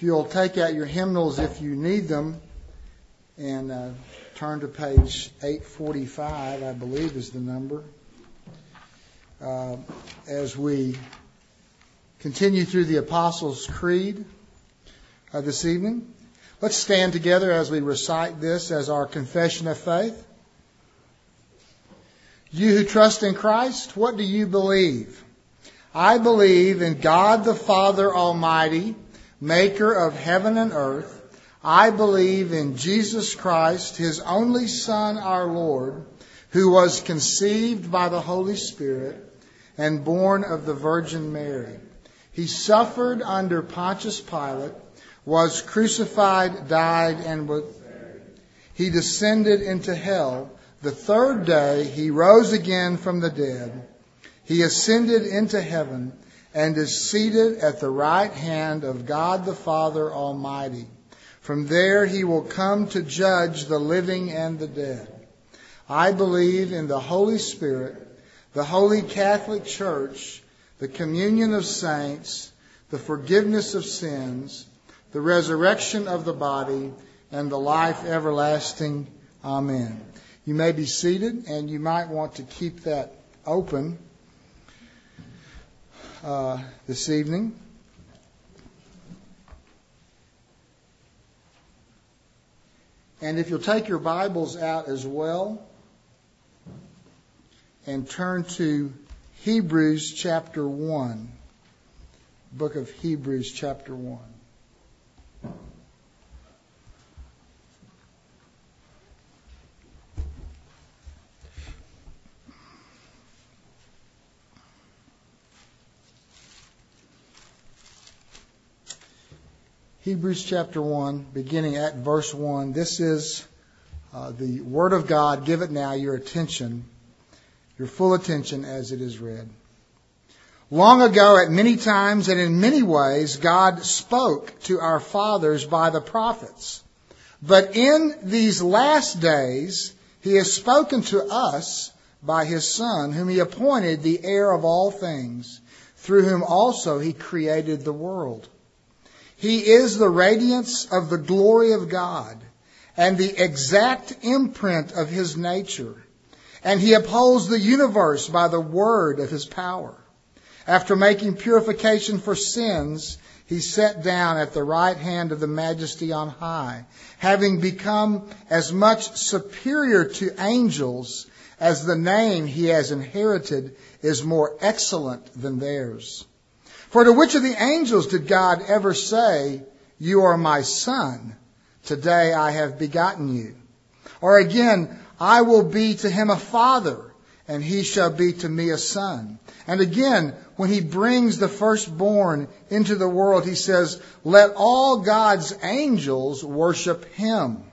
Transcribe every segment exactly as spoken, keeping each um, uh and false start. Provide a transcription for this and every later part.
you'll take out your hymnals if you need them and uh, turn to page eight forty-five, I believe is the number. Uh, as we continue through the Apostles' Creed uh, this evening, let's stand together as we recite this as our confession of faith. You who trust in Christ, what do you believe? I believe in God the Father Almighty, maker of heaven and earth. I believe in Jesus Christ, His only Son, our Lord, who was conceived by the Holy Spirit and born of the Virgin Mary. He suffered under Pontius Pilate, was crucified, died, and was buried. He descended into hell. The third day He rose again from the dead. He ascended into heaven and is seated at the right hand of God the Father Almighty. From there He will come to judge the living and the dead. I believe in the Holy Spirit, the Holy Catholic Church, the communion of saints, the forgiveness of sins, the resurrection of the body, and the life everlasting. Amen. You may be seated, and you might want to keep that open Uh, this evening. And if you'll take your Bibles out as well and turn to Hebrews chapter one, book of Hebrews chapter one. Hebrews chapter one, beginning at verse one. This is uh, the Word of God. Give it now your attention, your full attention as it is read. Long ago, at many times and in many ways, God spoke to our fathers by the prophets. But in these last days, He has spoken to us by His Son, whom He appointed the heir of all things, through whom also He created the world. He is the radiance of the glory of God and the exact imprint of His nature. And He upholds the universe by the word of His power. After making purification for sins, He sat down at the right hand of the Majesty on high, having become as much superior to angels as the name He has inherited is more excellent than theirs. For to which of the angels did God ever say, "You are my son, today I have begotten you"? Or again, "I will be to him a father, and he shall be to me a son"? And again, when He brings the firstborn into the world, He says, "Let all God's angels worship Him."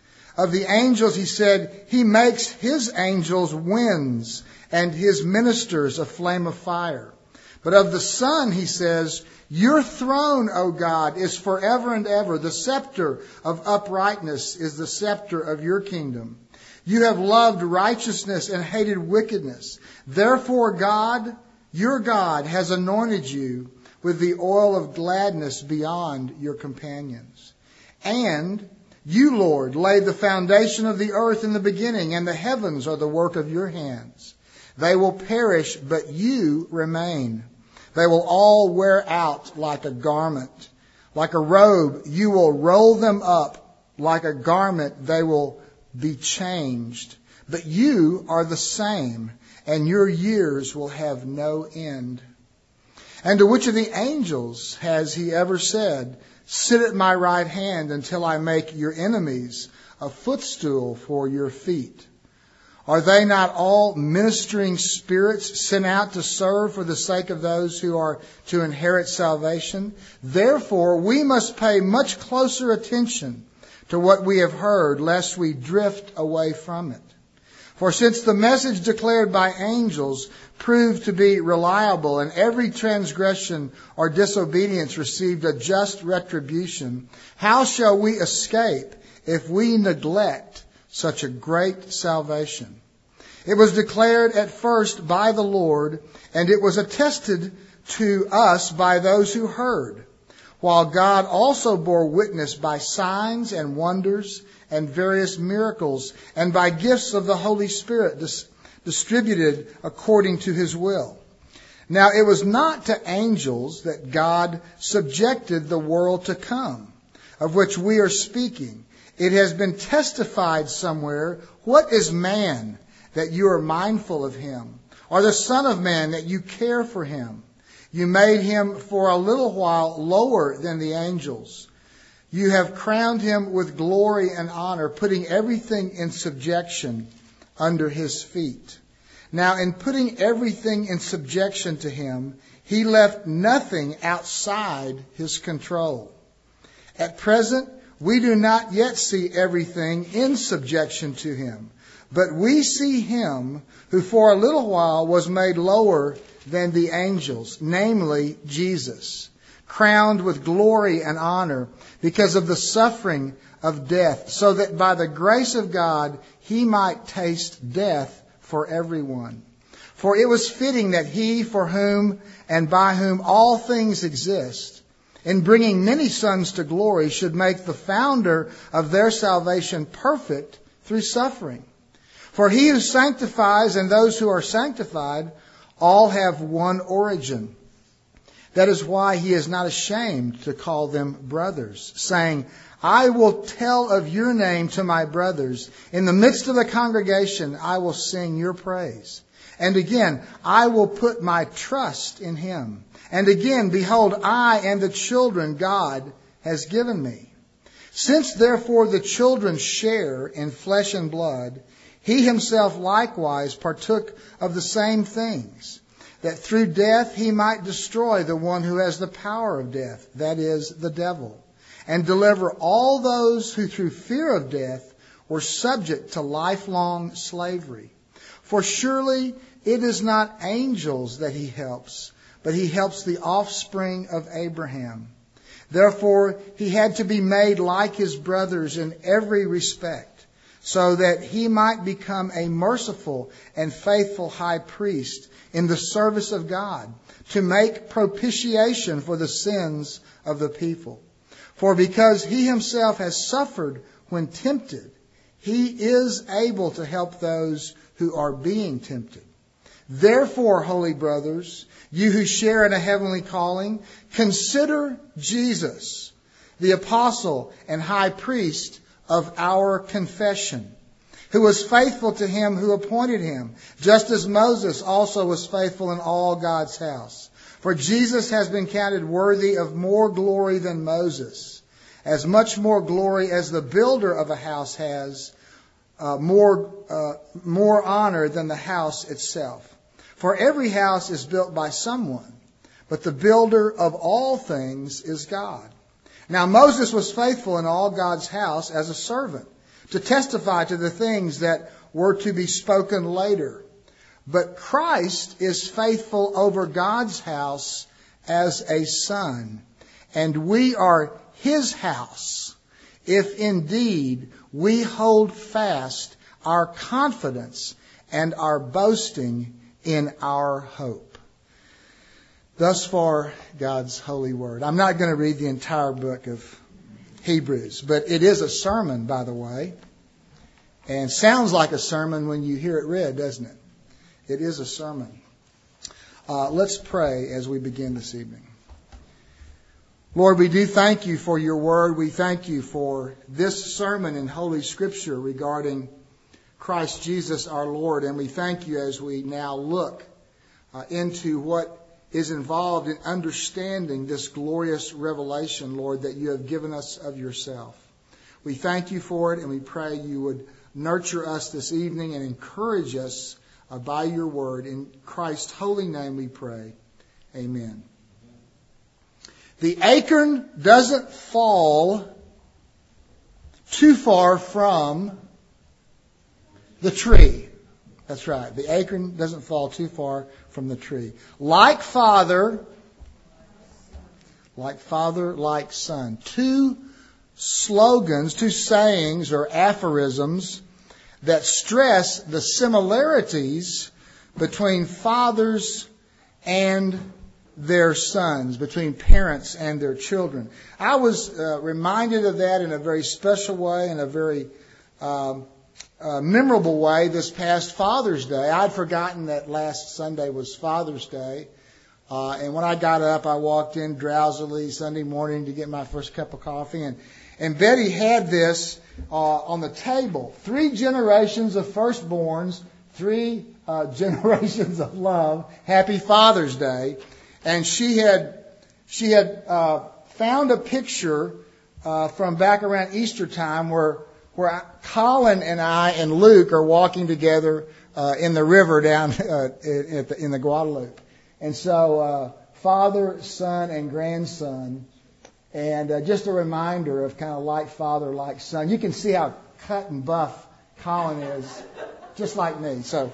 Of the angels, He said, "He makes His angels winds, and His ministers a flame of fire." But of the Son, He says, "Your throne, O God, is forever and ever. The scepter of uprightness is the scepter of your kingdom. You have loved righteousness and hated wickedness. Therefore, God, your God, has anointed you with the oil of gladness beyond your companions. And you, Lord, laid the foundation of the earth in the beginning, and the heavens are the work of your hands. They will perish, but you remain. They will all wear out like a garment. Like a robe, you will roll them up. Like a garment, they will be changed. But you are the same, and your years will have no end." And to which of the angels has He ever said, "Sit at my right hand until I make your enemies a footstool for your feet"? Are they not all ministering spirits sent out to serve for the sake of those who are to inherit salvation? Therefore, we must pay much closer attention to what we have heard, lest we drift away from it. For since the message declared by angels proved to be reliable, and every transgression or disobedience received a just retribution, how shall we escape if we neglect such a great salvation? It was declared at first by the Lord, and it was attested to us by those who heard. while God also bore witness by signs and wonders and various miracles and by gifts of the Holy Spirit dis- distributed according to his will. Now it was not to angels that God subjected the world to come, of which we are speaking. It has been testified somewhere, what is man that you are mindful of him, or the Son of Man that you care for him? You made him for a little while lower than the angels. You have crowned him with glory and honor, putting everything in subjection under his feet. Now, in putting everything in subjection to him, he left nothing outside his control. At present, we do not yet see everything in subjection to him, but we see him who for a little while was made lower than the angels, namely Jesus, crowned with glory and honor because of the suffering of death, so that by the grace of God he might taste death for everyone. For it was fitting that he for whom and by whom all things exist, in bringing many sons to glory, should make the founder of their salvation perfect through suffering. For he who sanctifies and those who are sanctified all have one origin. That is why he is not ashamed to call them brothers, saying, I will tell of your name to my brothers. In the midst of the congregation, I will sing your praise. And again, I will put my trust in him. And again, behold, I and the children God has given me. Since therefore the children share in flesh and blood, he himself likewise partook of the same things, that through death he might destroy the one who has the power of death, that is, the devil, and deliver all those who through fear of death were subject to lifelong slavery. For surely it is not angels that he helps, but he helps the offspring of Abraham. Therefore he had to be made like his brothers in every respect, so that he might become a merciful and faithful high priest in the service of God, to make propitiation for the sins of the people. For because he himself has suffered when tempted, he is able to help those who are being tempted. Therefore, holy brothers, you who share in a heavenly calling, consider Jesus, the apostle and high priest of our confession, who was faithful to him who appointed him, just as Moses also was faithful in all God's house. For Jesus has been counted worthy of more glory than Moses, as much more glory as the builder of a house has, uh, more, uh, more honor than the house itself. For every house is built by someone, but the builder of all things is God. Now Moses was faithful in all God's house as a servant, to testify to the things that were to be spoken later. But Christ is faithful over God's house as a son, and we are his house, if indeed we hold fast our confidence and our boasting in our hope. Thus far, God's holy word. I'm not going to read the entire book of Hebrews, but it is a sermon, by the way, and sounds like a sermon when you hear it read, doesn't it? It is a sermon. Uh, let's pray as we begin this evening. Lord, we do thank you for your word. We thank you for this sermon in Holy Scripture regarding Christ Jesus our Lord, and we thank you as we now look uh, into what is involved in understanding this glorious revelation, Lord, that you have given us of yourself. We thank you for it, and we pray you would nurture us this evening and encourage us uh, by your word. In Christ's holy name we pray. Amen. The acorn doesn't fall too far from the tree. That's right. The acorn doesn't fall too far from the tree. Like father, like father, like son. Two slogans, two sayings or aphorisms that stress the similarities between fathers and their sons, between parents and their children. I was uh, reminded of that in a very special way, in a very um, uh, memorable way this past Father's Day. I'd forgotten that last Sunday was Father's Day. Uh, and when I got up, I walked in drowsily Sunday morning to get my first cup of coffee. And, and Betty had this uh, on the table. Three generations of firstborns, three uh, generations of love. Happy Father's Day. And she had she had uh, found a picture uh, from back around Easter time where where I, Colin and I and Luke are walking together uh, in the river down uh, in, the, in the Guadalupe. And so uh, father, son, and grandson, and uh, just a reminder of kind of like father, like son. You can see how cut and buff Colin is, just like me. So.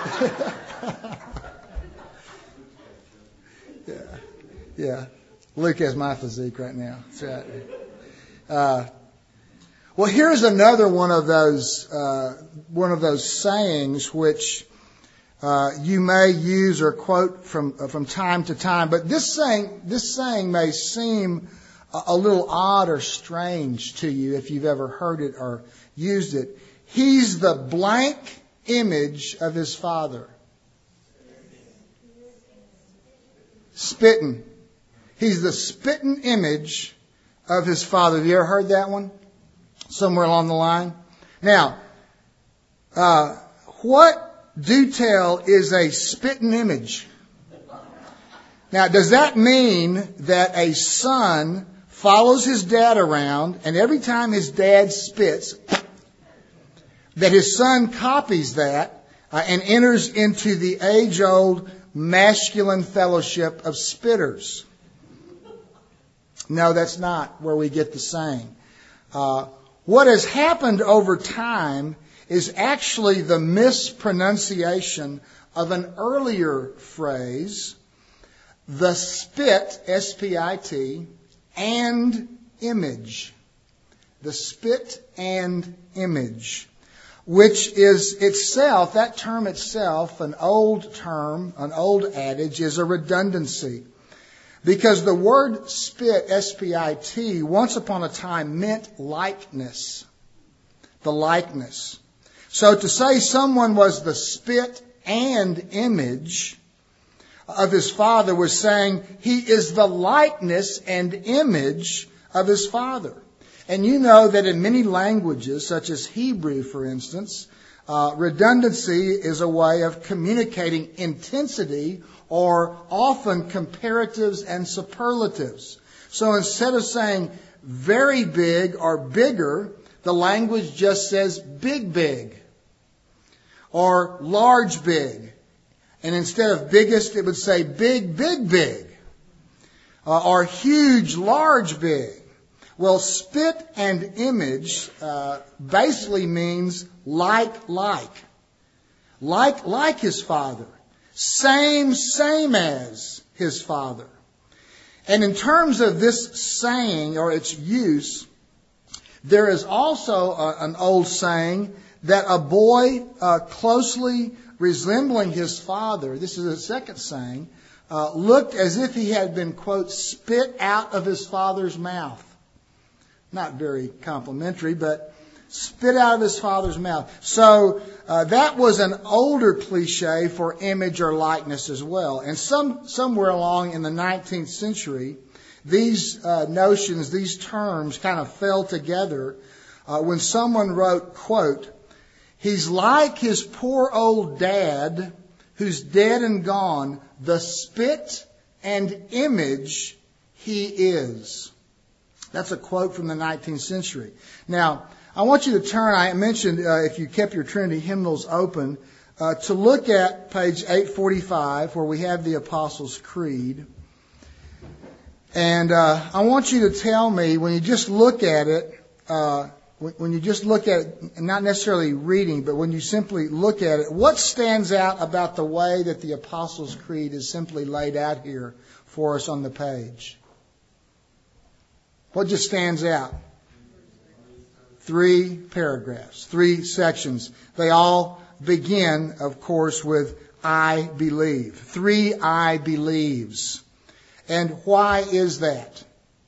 Yeah, yeah. Luke has my physique right now. That's right. Uh, well, here's another one of those uh, one of those sayings which uh, you may use or quote from uh, from time to time. But this saying this saying may seem a, a little odd or strange to you if you've ever heard it or used it. He's the blank image of his Father. Spitting. He's the spitting image of his Father. Have you ever heard that one? Somewhere along the line? Now, uh, what detail is a spitting image? Now, does that mean that a son follows his dad around and every time his dad spits, that his son copies that uh, and enters into the age-old masculine fellowship of spitters? No, that's not where we get the saying. Uh, what has happened over time is actually the mispronunciation of an earlier phrase, the spit, S P I T, and image. The spit and image, which is itself, that term itself, an old term, an old adage, is a redundancy. Because the word spit, S P I T, once upon a time meant likeness. The likeness. So to say someone was the spit and image of his Father was saying he is the likeness and image of his Father. And you know that in many languages, such as Hebrew, for instance, uh, redundancy is a way of communicating intensity or often comparatives and superlatives. So instead of saying very big or bigger, the language just says big, big or large, big. And instead of biggest, it would say big, big, big uh, or huge, large, big. Well, spit and image uh, basically means like, like. Like, like his Father. Same, same as his Father. And in terms of this saying or its use, there is also a, an old saying that a boy uh, closely resembling his father, this is a second saying, uh, looked as if he had been, quote, spit out of his father's mouth. Not very complimentary, but spit out of his father's mouth. So uh, that was an older cliche for image or likeness as well. And some somewhere along in the nineteenth century, these uh, notions, these terms kind of fell together uh, when someone wrote, quote, he's like his poor old dad who's dead and gone, the spit and image he is. That's a quote from the nineteenth century. Now, I want you to turn, I mentioned uh, if you kept your Trinity hymnals open, uh, to look at page eight forty-five where we have the Apostles' Creed. And uh, I want you to tell me, when you just look at it, uh, when, when you just look at it, not necessarily reading, but when you simply look at it, what stands out about the way that the Apostles' Creed is simply laid out here for us on the page? What just stands out? Three paragraphs, three sections. They all begin, of course, with I believe. Three I believes. And why is that?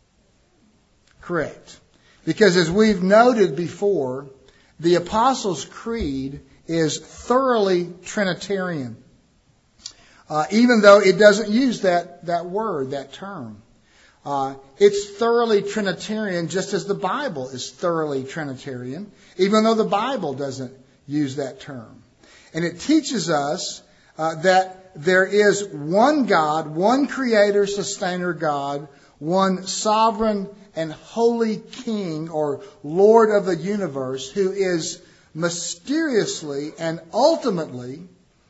Correct. Because as we've noted before, the Apostles' Creed is thoroughly Trinitarian. Uh, even though it doesn't use that, that word, that term. Uh, it's thoroughly Trinitarian, just as the Bible is thoroughly Trinitarian, even though the Bible doesn't use that term. And it teaches us uh, that there is one God, one Creator, Sustainer God, one sovereign and holy King or Lord of the universe who is mysteriously and ultimately,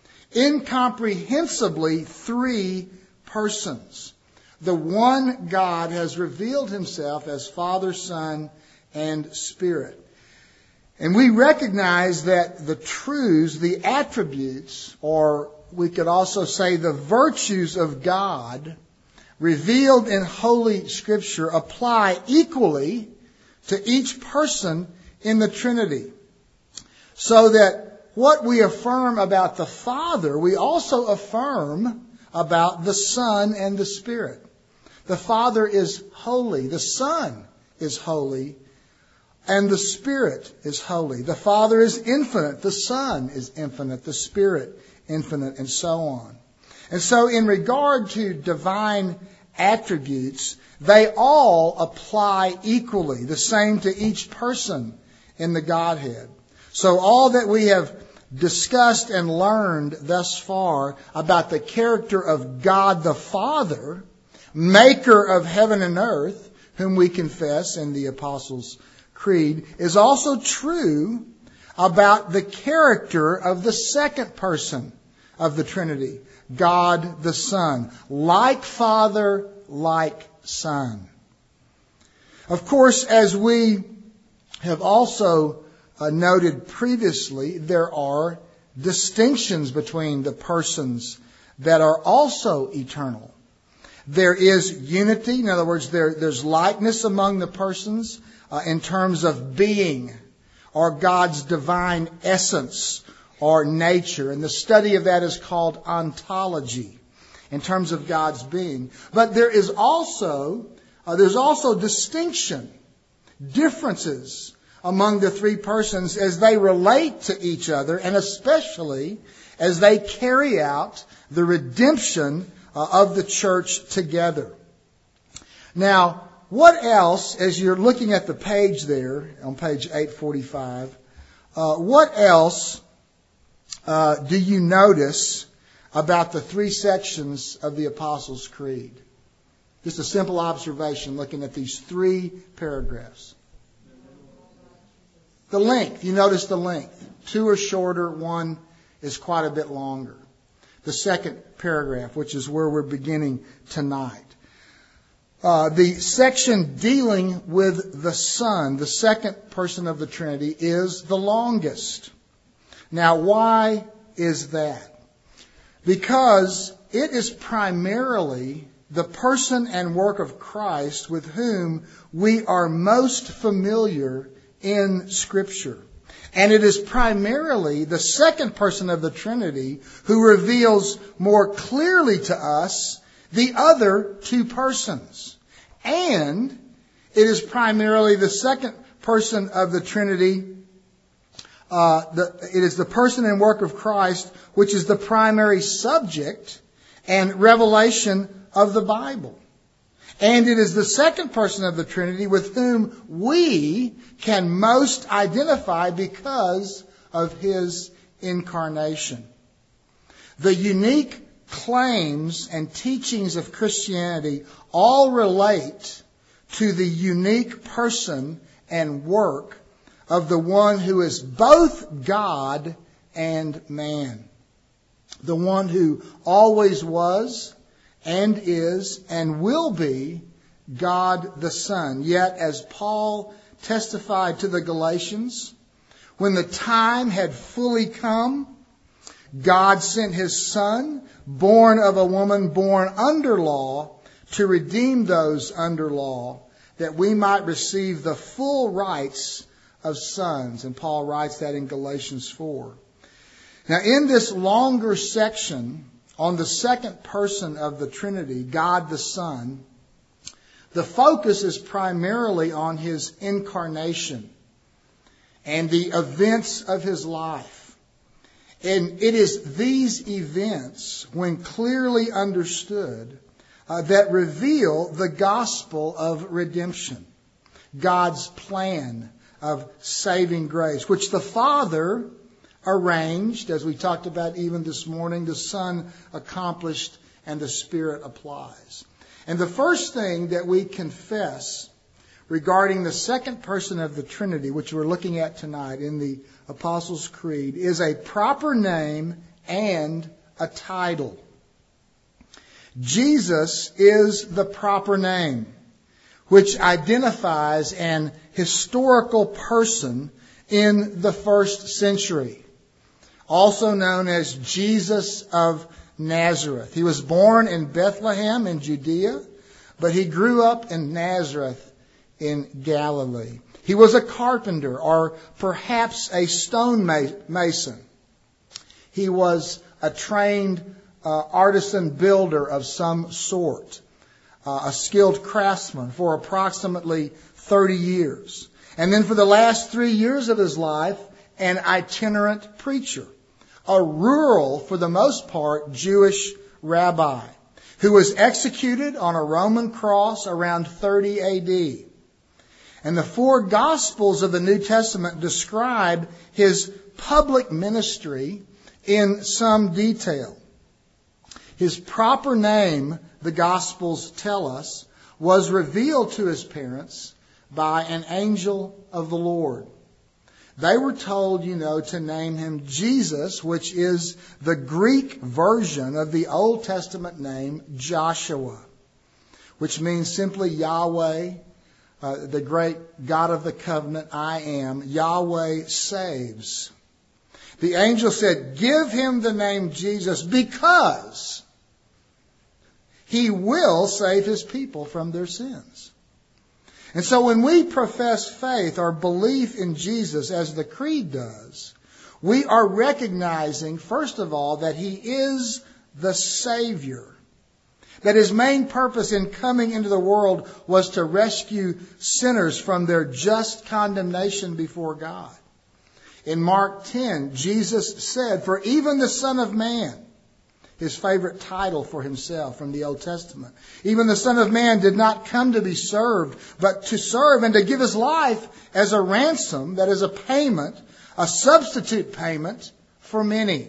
incomprehensibly three persons. The one God has revealed himself as Father, Son, and Spirit. And we recognize that the truths, the attributes, or we could also say the virtues of God revealed in Holy Scripture apply equally to each person in the Trinity. So that what we affirm about the Father, we also affirm about the Son and the Spirit. The Father is holy. The Son is holy. And the Spirit is holy. The Father is infinite. The Son is infinite. The Spirit infinite, and so on. And so in regard to divine attributes, they all apply equally, the same to each person in the Godhead. So all that we have discussed and learned thus far about the character of God the Father, maker of heaven and earth, whom we confess in the Apostles' Creed, is also true about the character of the second person of the Trinity, God the Son. Like Father, like Son. Of course, as we have also uh, noted previously, there are distinctions between the persons that are also eternal. There is unity. In other words, there, there's likeness among the persons uh, in terms of being or God's divine essence or nature. And the study of that is called ontology in terms of God's being. But there is also, uh, there's also distinction, differences among the three persons as they relate to each other, and especially as they carry out the redemption uh, of the church together. Now, what else, as you're looking at the page there, on page eight forty-five, uh, what else uh, do you notice about the three sections of the Apostles' Creed? Just a simple observation looking at these three paragraphs. The length. You notice the length. Two are shorter, one is quite a bit longer. The second paragraph, which is where we're beginning tonight. Uh, the section dealing with the Son, the second person of the Trinity, is the longest. Now, why is that? Because it is primarily the person and work of Christ with whom we are most familiar in Scripture. And it is primarily the second person of the Trinity who reveals more clearly to us the other two persons. And it is primarily the second person of the Trinity, uh, the, it is the person and work of Christ which is the primary subject and revelation of the Bible. And it is the second person of the Trinity with whom we can most identify because of His incarnation. The unique claims and teachings of Christianity all relate to the unique person and work of the one who is both God and man. The one who always was and is and will be God the Son. Yet, as Paul testified to the Galatians, when the time had fully come, God sent His Son, born of a woman born under law, to redeem those under law, that we might receive the full rights of sons. And Paul writes that in Galatians four. Now, in this longer section on the second person of the Trinity, God the Son, the focus is primarily on his incarnation and the events of his life. And it is these events, when clearly understood, uh, that reveal the gospel of redemption, God's plan of saving grace, which the Father arranged, as we talked about even this morning, the Son accomplished, and the Spirit applies. And the first thing that we confess regarding the second person of the Trinity, which we're looking at tonight in the Apostles' Creed, is a proper name and a title. Jesus is the proper name, which identifies an historical person in the first century, also known as Jesus of Nazareth. He was born in Bethlehem in Judea, but he grew up in Nazareth in Galilee. He was a carpenter, or perhaps a stonemason. He was a trained uh, artisan builder of some sort, uh, a skilled craftsman for approximately thirty years. And then for the last three years of his life, an itinerant preacher, a rural, for the most part, Jewish rabbi, who was executed on a Roman cross around thirty A D. And the four Gospels of the New Testament describe his public ministry in some detail. His proper name, the Gospels tell us, was revealed to his parents by an angel of the Lord. They were told, you know, to name him Jesus, which is the Greek version of the Old Testament name Joshua, which means simply Yahweh, uh, the great God of the covenant, I am. Yahweh saves. The angel said, give him the name Jesus because he will save his people from their sins. And so when we profess faith or belief in Jesus, as the Creed does, we are recognizing, first of all, that he is the Savior. That his main purpose in coming into the world was to rescue sinners from their just condemnation before God. In Mark ten, Jesus said, for even the Son of Man, his favorite title for himself from the Old Testament, even the Son of Man did not come to be served, but to serve and to give his life as a ransom, that is a payment, a substitute payment for many.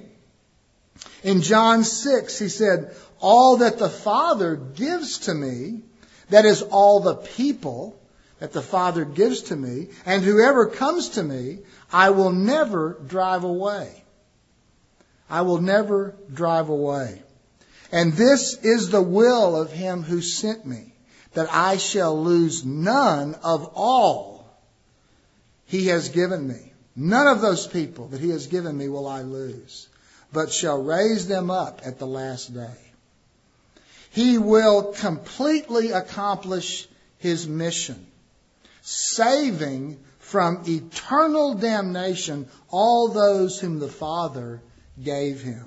In John six, he said, all that the Father gives to me, that is all the people that the Father gives to me, and whoever comes to me, I will never drive away. I will never drive away. And this is the will of him who sent me, that I shall lose none of all he has given me. None of those people that he has given me will I lose, but shall raise them up at the last day. He will completely accomplish his mission, saving from eternal damnation all those whom the Father gave him.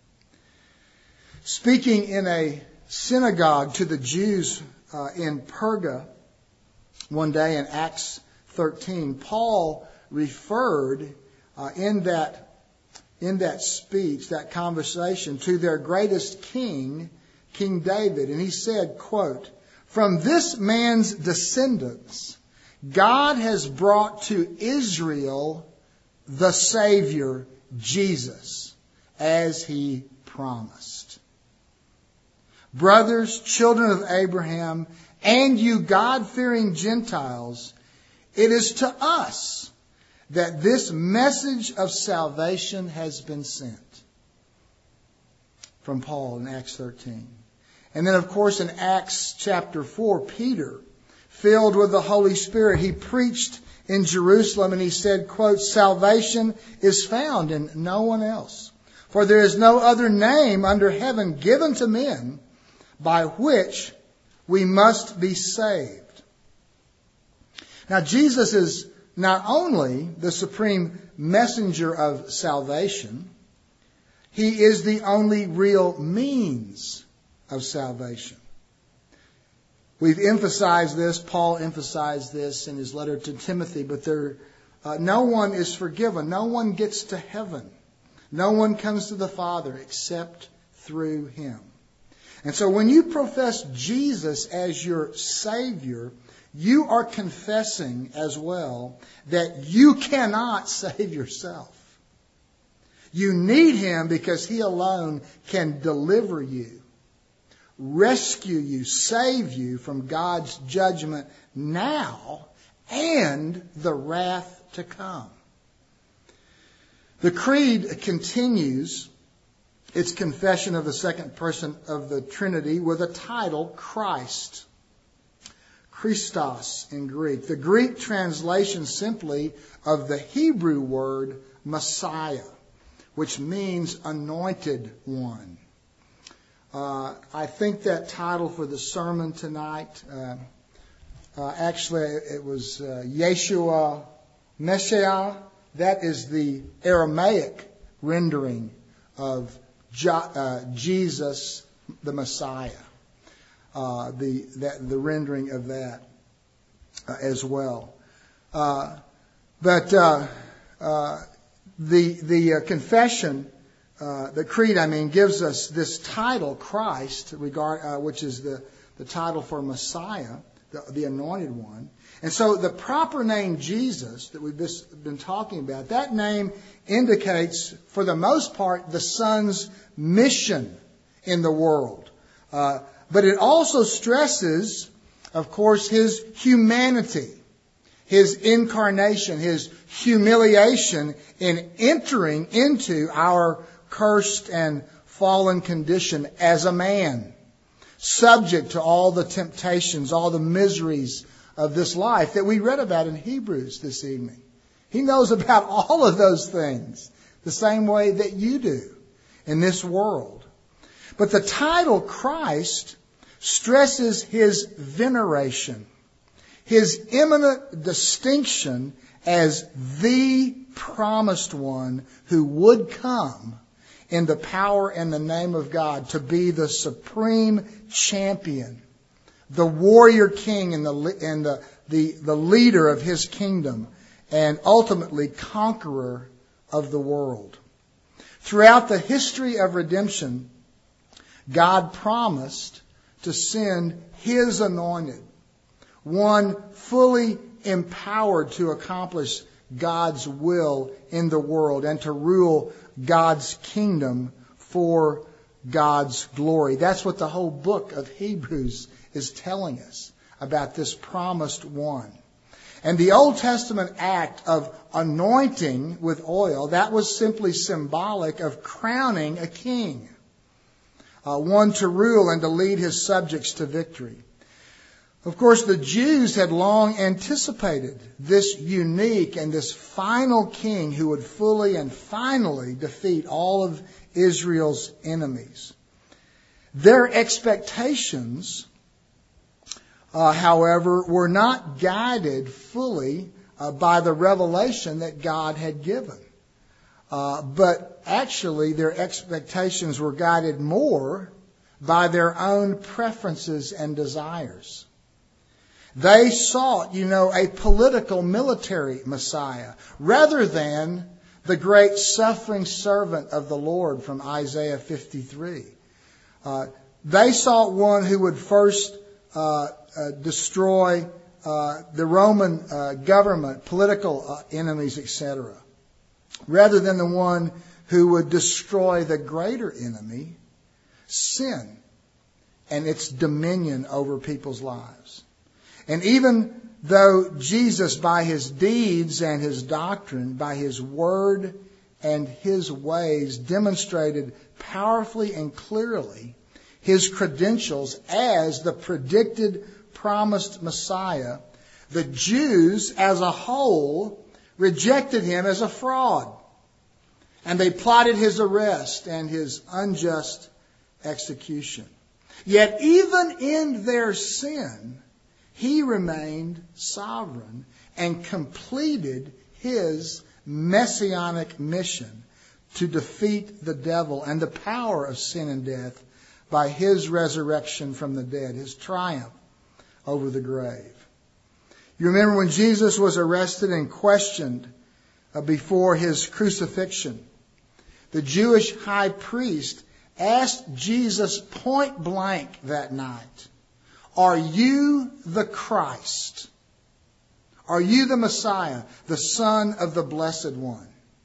Speaking in a synagogue to the Jews uh, in Perga one day in Acts thirteen, Paul referred uh, in that in that speech, that conversation, to their greatest king, King David. And he said, quote, from this man's descendants, God has brought to Israel the Savior, Jesus, as he promised. Brothers, children of Abraham, and you God-fearing Gentiles, it is to us that this message of salvation has been sent. From Paul in Acts thirteen. And then, of course, in Acts chapter four, Peter, filled with the Holy Spirit, he preached in Jerusalem and he said, quote, salvation is found in no one else. For there is no other name under heaven given to men by which we must be saved. Now, Jesus is not only the supreme messenger of salvation, He is the only real means of salvation. We've emphasized this. Paul emphasized this in his letter to Timothy, but there, uh, no one is forgiven. No one gets to heaven. No one comes to the Father except through Him. And so when you profess Jesus as your Savior, you are confessing as well that you cannot save yourself. You need Him because He alone can deliver you, rescue you, save you from God's judgment now and the wrath to come. The Creed continues its confession of the second person of the Trinity with a title, Christ. Christos in Greek. The Greek translation simply of the Hebrew word Messiah, which means anointed one. Uh, I think that title for the sermon tonight, uh, uh, actually it was uh, Yeshua Messiah. That is the Aramaic rendering of Jo- uh, Jesus the Messiah. Uh, the that, the rendering of that uh, as well. Uh, but uh, uh, the the uh, confession, uh, the creed, I mean, gives us this title, Christ, regard uh, which is the the title for Messiah, the, the Anointed One. And so the proper name Jesus that we've just been talking about, that name indicates, for the most part, the Son's mission in the world. Uh, but it also stresses, of course, His humanity, His incarnation, His humiliation in entering into our cursed and fallen condition as a man, subject to all the temptations, all the miseries of this life that we read about in Hebrews this evening. He knows about all of those things the same way that you do in this world. But the title Christ stresses His veneration, His eminent distinction as the promised one who would come in the power and the name of God to be the supreme champion, the warrior king and the and the, the, the leader of His kingdom, and ultimately conqueror of the world. Throughout the history of redemption, God promised to send His anointed, one fully empowered to accomplish God's will in the world and to rule God's kingdom for God's glory. That's what the whole book of Hebrews is telling us about this promised one. And the Old Testament act of anointing with oil, that was simply symbolic of crowning a king, uh, one to rule and to lead his subjects to victory. Of course, the Jews had long anticipated this unique and this final king who would fully and finally defeat all of Israel's enemies. Their expectations, uh, however, were not guided fully uh, by the revelation that God had given. Uh, but actually, their expectations were guided more by their own preferences and desires. They sought, you know, a political military Messiah rather than the great suffering servant of the Lord from Isaiah fifty-three. Uh, they sought one who would first uh, uh, destroy uh, the Roman uh, government, political uh, enemies, et cetera, rather than the one who would destroy the greater enemy, sin, and its dominion over people's lives. And even though Jesus, by His deeds and His doctrine, by His word and His ways, demonstrated powerfully and clearly His credentials as the predicted, promised Messiah, the Jews as a whole rejected Him as a fraud. And they plotted His arrest and His unjust execution. Yet even in their sin, He remained sovereign and completed His messianic mission to defeat the devil and the power of sin and death by his resurrection from the dead, his triumph over the grave. You remember when Jesus was arrested and questioned before his crucifixion, the Jewish high priest asked Jesus point blank that night, "Are you the Christ? Are you the Messiah, the Son of the Blessed One?"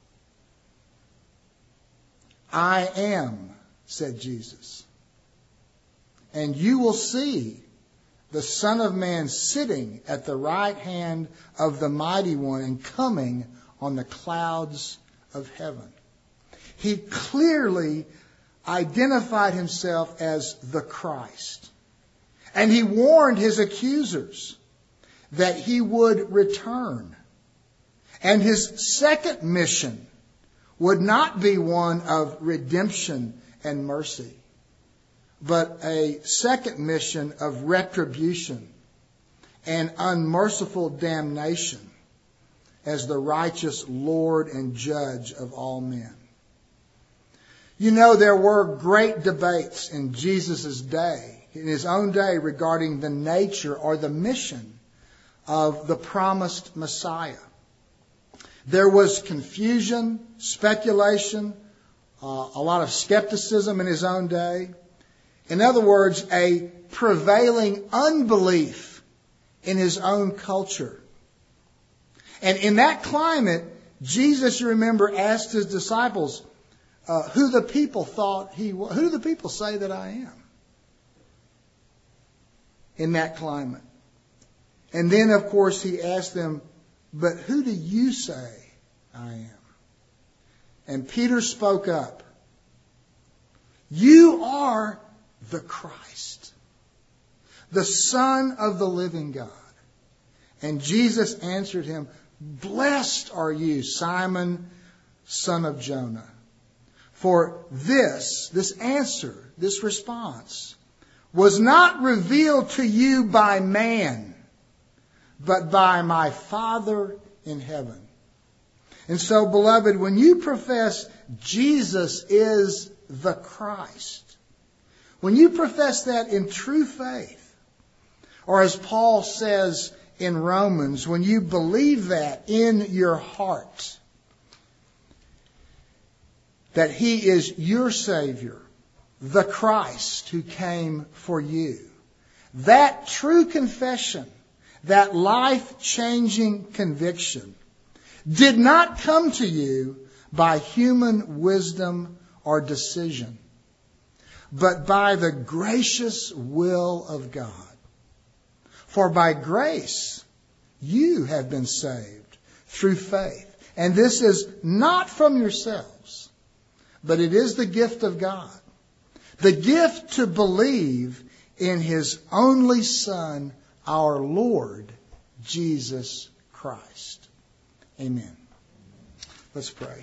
"I am," said Jesus. "And you will see the Son of Man sitting at the right hand of the Mighty One and coming on the clouds of heaven." He clearly identified himself as the Christ. And he warned his accusers that he would return. And his second mission would not be one of redemption and mercy, but a second mission of retribution and unmerciful damnation as the righteous Lord and Judge of all men. You know, there were great debates in Jesus' day, in his own day, regarding the nature or the mission of the promised Messiah. There was confusion, speculation, uh, a lot of skepticism in his own day. In other words, a prevailing unbelief in his own culture. And in that climate, Jesus, you remember, asked his disciples uh, who the people thought he was. Who do the people say that I am? In that climate. And then, of course, he asked them, "But who do you say I am?" And Peter spoke up. "You are the Christ, the Son of the living God." And Jesus answered him, "Blessed are you, Simon, son of Jonah. For this, this answer, this response, was not revealed to you by man, but by my Father in heaven." And so, beloved, when you profess Jesus is the Christ, when you profess that in true faith, or as Paul says in Romans, when you believe that in your heart, that he is your Savior, the Christ who came for you, that true confession, that life-changing conviction, did not come to you by human wisdom or decision, but by the gracious will of God. For by grace you have been saved through faith. And this is not from yourselves, but it is the gift of God. The gift to believe in his only Son, our Lord, Jesus Christ. Amen. Let's pray.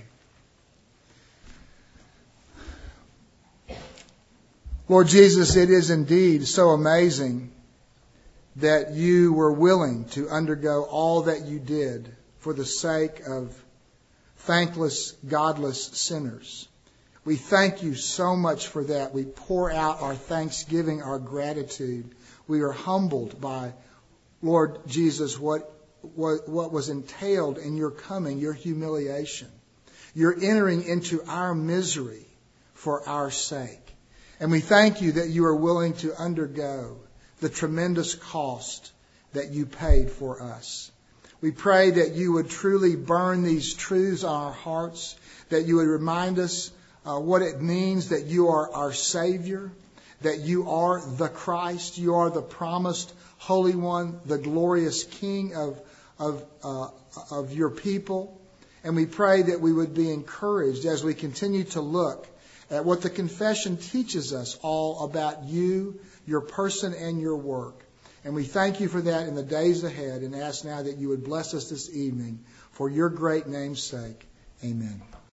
Lord Jesus, it is indeed so amazing that you were willing to undergo all that you did for the sake of thankless, godless sinners. We thank you so much for that. We pour out our thanksgiving, our gratitude. We are humbled by, Lord Jesus, what, what, what was entailed in your coming, your humiliation. You're entering into our misery for our sake. And we thank you that you are willing to undergo the tremendous cost that you paid for us. We pray that you would truly burn these truths on our hearts, that you would remind us uh, what it means that you are our Savior, that you are the Christ, you are the promised Holy One, the glorious King of, of, uh, of your people. And we pray that we would be encouraged as we continue to look at what the confession teaches us all about you, your person, and your work. And we thank you for that in the days ahead and ask now that you would bless us this evening for your great name's sake. Amen.